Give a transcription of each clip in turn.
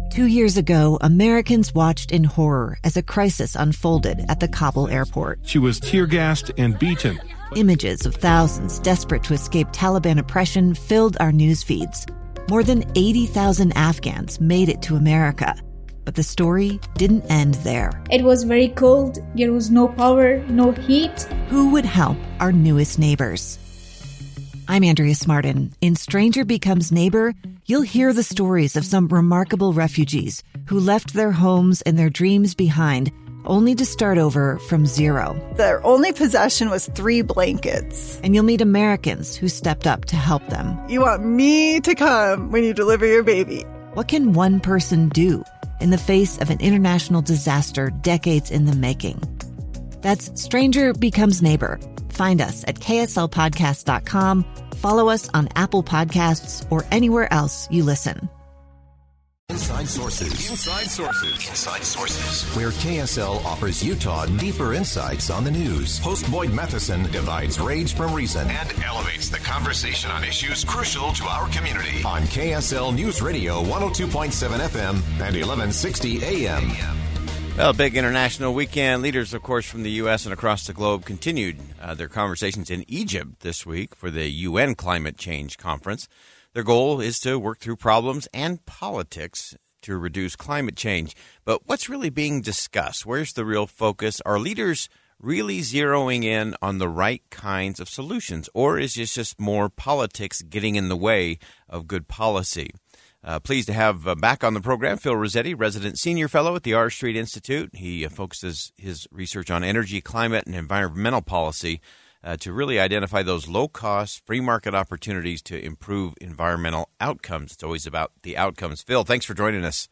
2 years ago, Americans watched in horror as a crisis unfolded at the Kabul airport. She was tear-gassed and beaten. Images of thousands desperate to escape Taliban oppression filled our news feeds. More than 80,000 Afghans made it to America. But the story didn't end there. It was very cold. There was no power, no heat. Who would help our newest neighbors? I'm Andrea Smartin. In Stranger Becomes Neighbor, you'll hear the stories of some remarkable refugees who left their homes and their dreams behind, only to start over from zero. Their only possession was 3 blankets. And you'll meet Americans who stepped up to help them. You want me to come when you deliver your baby. What can one person do in the face of an international disaster decades in the making? That's Stranger Becomes Neighbor. Find us at kslpodcast.com. Follow us on Apple Podcasts or anywhere else you listen. Inside Sources. Inside Sources. Inside Sources. Where KSL offers Utah deeper insights on the news. Host Boyd Matheson divides rage from reason and elevates the conversation on issues crucial to our community. On KSL News Radio 102.7 FM and 1160 AM. Well, big international weekend. Leaders, of course, from the U.S. and across the globe continued their conversations in Egypt this week for the UN Climate Change Conference. Their goal is to work through problems and politics to reduce climate change. But what's really being discussed? Where's the real focus? Are leaders really zeroing in on the right kinds of solutions? Or is it just more politics getting in the way of good policy? Pleased to have back on the program Phil Rossetti, resident senior fellow at the R Street Institute. He focuses his research on energy, climate, and environmental policy to really identify those low-cost, free market opportunities to improve environmental outcomes. It's always about the outcomes. Phil, thanks for joining us.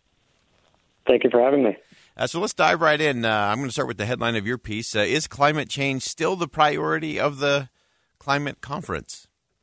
Thank you for having me. So let's dive right in. I'm going to start with the headline of your piece. Is climate change still the priority of the climate conference?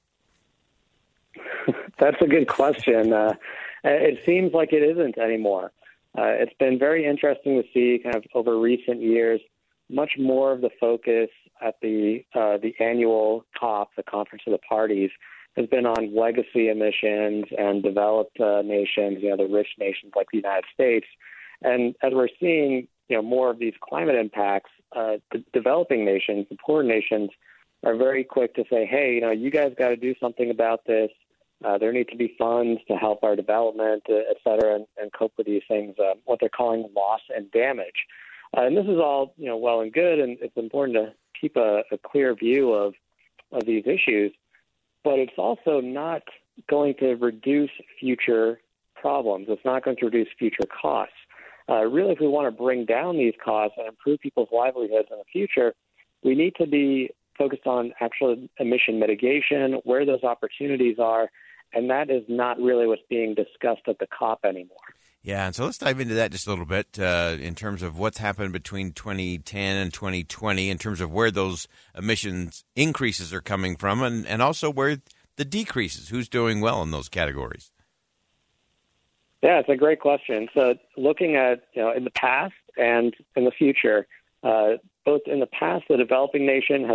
That's a good question. It seems like it isn't anymore. It's been very interesting to see kind of over recent years, much more of the focus at the annual COP, the Conference of the Parties, has been on legacy emissions and developed nations, the rich nations like the United States. And as we're seeing, more of these climate impacts, the developing nations, the poor nations, are very quick to say, hey, you guys got to do something about this. There need to be funds to help our development, et cetera, and cope with these things, what they're calling loss and damage. And this is all, well and good, and it's important to keep a clear view of these issues. But it's also not going to reduce future problems. It's not going to reduce future costs. Really, if we want to bring down these costs and improve people's livelihoods in the future, we need to be focused on actual emission mitigation, where those opportunities are, and that is not really what's being discussed at the COP anymore. Yeah, and so let's dive into that just a little bit in terms of what's happened between 2010 and 2020, in terms of where those emissions increases are coming from, and also where the decreases, who's doing well in those categories. Yeah, it's a great question. So looking at, in the past and in the future, both in the past, the developing nations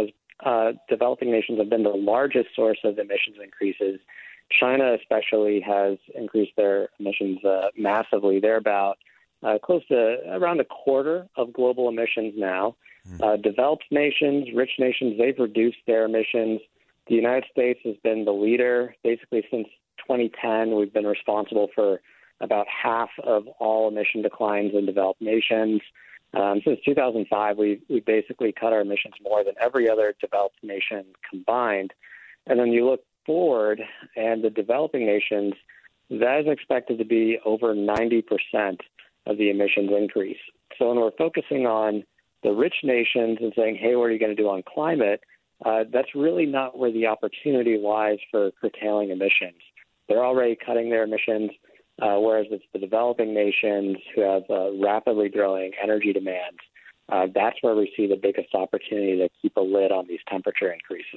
have been the largest source of emissions increases. China especially has increased their emissions massively. They're about close to around a quarter of global emissions now. Developed nations, rich nations, they've reduced their emissions. The United States has been the leader. Basically, since 2010, we've been responsible for about half of all emission declines in developed nations. Since 2005, we basically cut our emissions more than every other developed nation combined. And then you look forward, and the developing nations, that is expected to be over 90% of the emissions increase. So when we're focusing on the rich nations and saying, hey, what are you going to do on climate, that's really not where the opportunity lies for curtailing emissions. They're already cutting their emissions, whereas it's the developing nations who have rapidly growing energy demands. That's where we see the biggest opportunity to keep a lid on these temperature increases.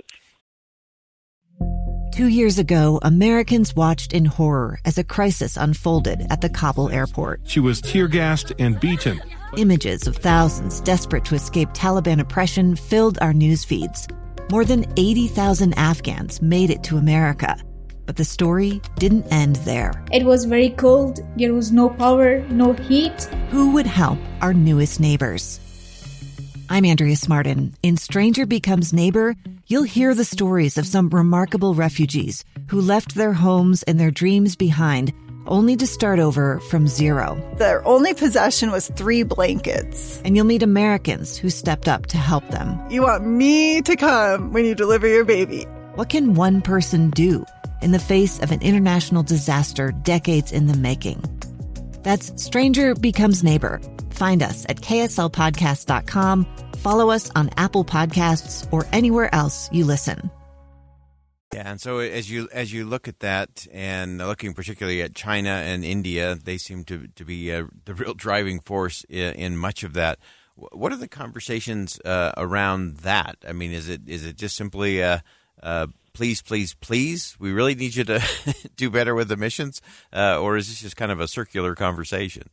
2 years ago, Americans watched in horror as a crisis unfolded at the Kabul airport. She was tear-gassed and beaten. Images of thousands desperate to escape Taliban oppression filled our news feeds. More than 80,000 Afghans made it to America. But the story didn't end there. It was very cold. There was no power, no heat. Who would help our newest neighbors? I'm Andrea Smartin. In Stranger Becomes Neighbor, you'll hear the stories of some remarkable refugees who left their homes and their dreams behind, only to start over from zero. Their only possession was 3 blankets. And you'll meet Americans who stepped up to help them. You want me to come when you deliver your baby. What can one person do in the face of an international disaster decades in the making? That's Stranger Becomes Neighbor. Find us at kslpodcast.com. Follow us on Apple Podcasts or anywhere else you listen. Yeah, and so as you look at that, and looking particularly at China and India, they seem to be the real driving force in much of that. What are the conversations around that? I mean, is it just simply please, please, please, we really need you to do better with emissions, or is this just kind of a circular conversation?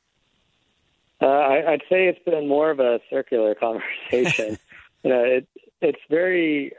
I'd say it's been more of a circular conversation. It's very,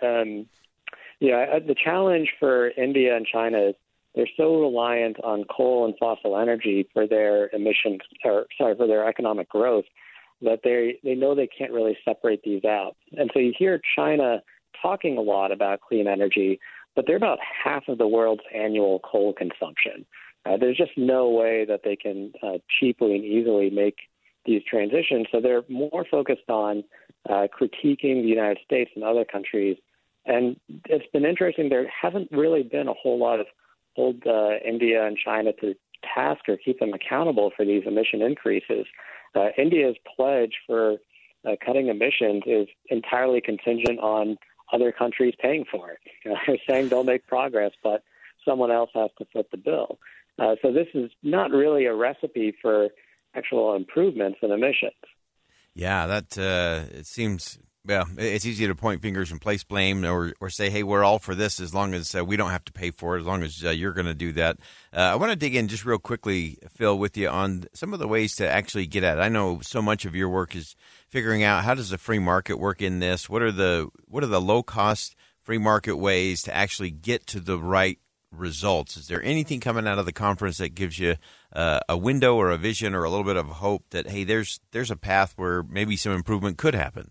the challenge for India and China is they're so reliant on coal and fossil energy for their for their economic growth that they know they can't really separate these out. And so you hear China talking a lot about clean energy, but they're about half of the world's annual coal consumption. There's just no way that they can cheaply and easily make these transitions. So they're more focused on critiquing the United States and other countries. And it's been interesting. There hasn't really been a whole lot of hold India and China to task or keep them accountable for these emission increases. India's pledge for cutting emissions is entirely contingent on other countries paying for it. They're saying they'll make progress, but someone else has to foot the bill. So this is not really a recipe for actual improvements in emissions. Yeah, that it seems. Well, it's easy to point fingers and place blame, or say, hey, we're all for this as long as we don't have to pay for it, as long as you're going to do that. I want to dig in just real quickly, Phil, with you on some of the ways to actually get at it. I know so much of your work is figuring out how does the free market work in this? What are the low-cost free market ways to actually get to the right results? Is there anything coming out of the conference that gives you a window or a vision or a little bit of hope that, hey, there's a path where maybe some improvement could happen?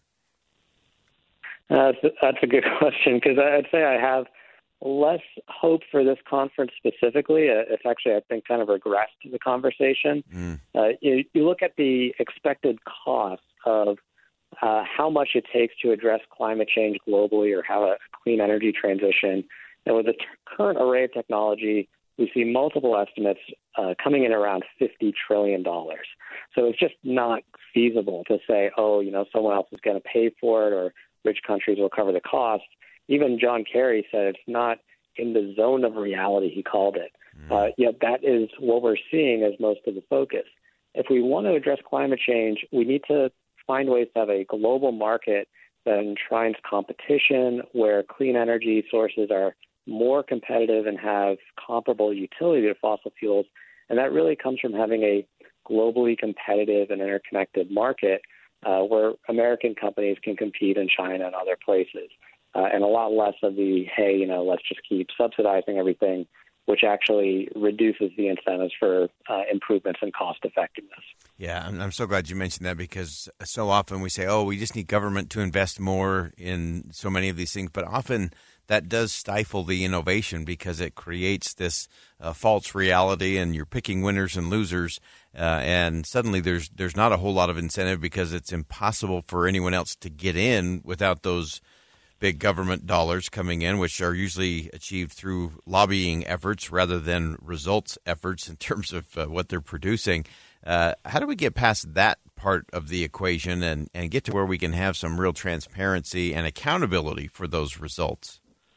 That's a good question, because I'd say I have less hope for this conference specifically. It's actually, I think, kind of regressed the conversation. You look at the expected cost of how much it takes to address climate change globally or have a clean energy transition. And with the current array of technology, we see multiple estimates coming in around $50 trillion. So it's just not feasible to say, someone else is going to pay for it or rich countries will cover the cost. Even John Kerry said it's not in the zone of reality, he called it. Yet that is what we're seeing as most of the focus. If we want to address climate change, we need to find ways to have a global market that enshrines competition, where clean energy sources are more competitive and have comparable utility to fossil fuels. And that really comes from having a globally competitive and interconnected market where American companies can compete in China and other places, and a lot less of the, hey, let's just keep subsidizing everything, which actually reduces the incentives for improvements in cost effectiveness. Yeah, I'm so glad you mentioned that, because so often we say, we just need government to invest more in so many of these things, but often that does stifle the innovation because it creates this false reality, and you're picking winners and losers, and suddenly there's not a whole lot of incentive because it's impossible for anyone else to get in without those big government dollars coming in, which are usually achieved through lobbying efforts rather than results efforts in terms of what they're producing. How do we get past that part of the equation and get to where we can have some real transparency and accountability for those results?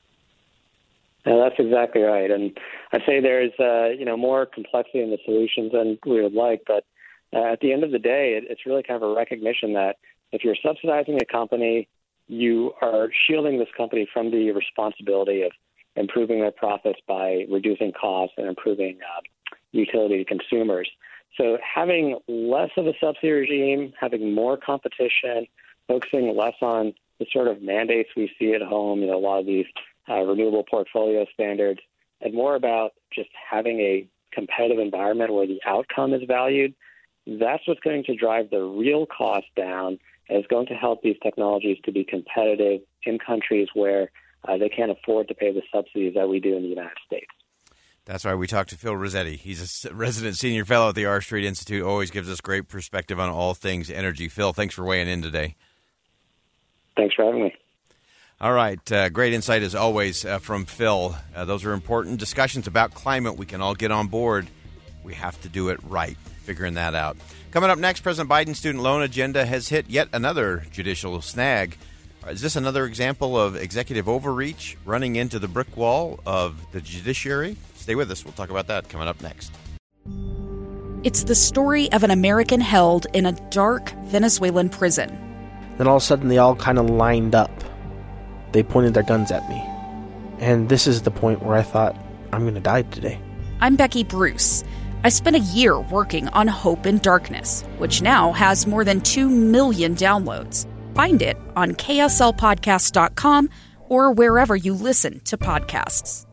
Yeah, that's exactly right. And I'd say there's more complexity in the solutions than we would like. But at the end of the day, it's really kind of a recognition that if you're subsidizing a company, you are shielding this company from the responsibility of improving their profits by reducing costs and improving utility to consumers. So having less of a subsidy regime, having more competition, focusing less on the sort of mandates we see at home, a lot of these renewable portfolio standards, and more about just having a competitive environment where the outcome is valued, that's what's going to drive the real cost down and is going to help these technologies to be competitive in countries where they can't afford to pay the subsidies that we do in the United States. That's why we talked to Phil Rossetti. He's a resident senior fellow at the R Street Institute. Always gives us great perspective on all things energy. Phil, thanks for weighing in today. Thanks for having me. All right. Great insight as always from Phil. Those are important discussions about climate. We can all get on board. We have to do it right, figuring that out. Coming up next, President Biden's student loan agenda has hit yet another judicial snag. Is this another example of executive overreach running into the brick wall of the judiciary? Stay with us. We'll talk about that coming up next. It's the story of an American held in a dark Venezuelan prison. Then all of a sudden, they all kind of lined up. They pointed their guns at me. And this is the point where I thought, I'm going to die today. I'm Becky Bruce. I spent a year working on Hope in Darkness, which now has more than 2 million downloads. Find it on kslpodcast.com or wherever you listen to podcasts.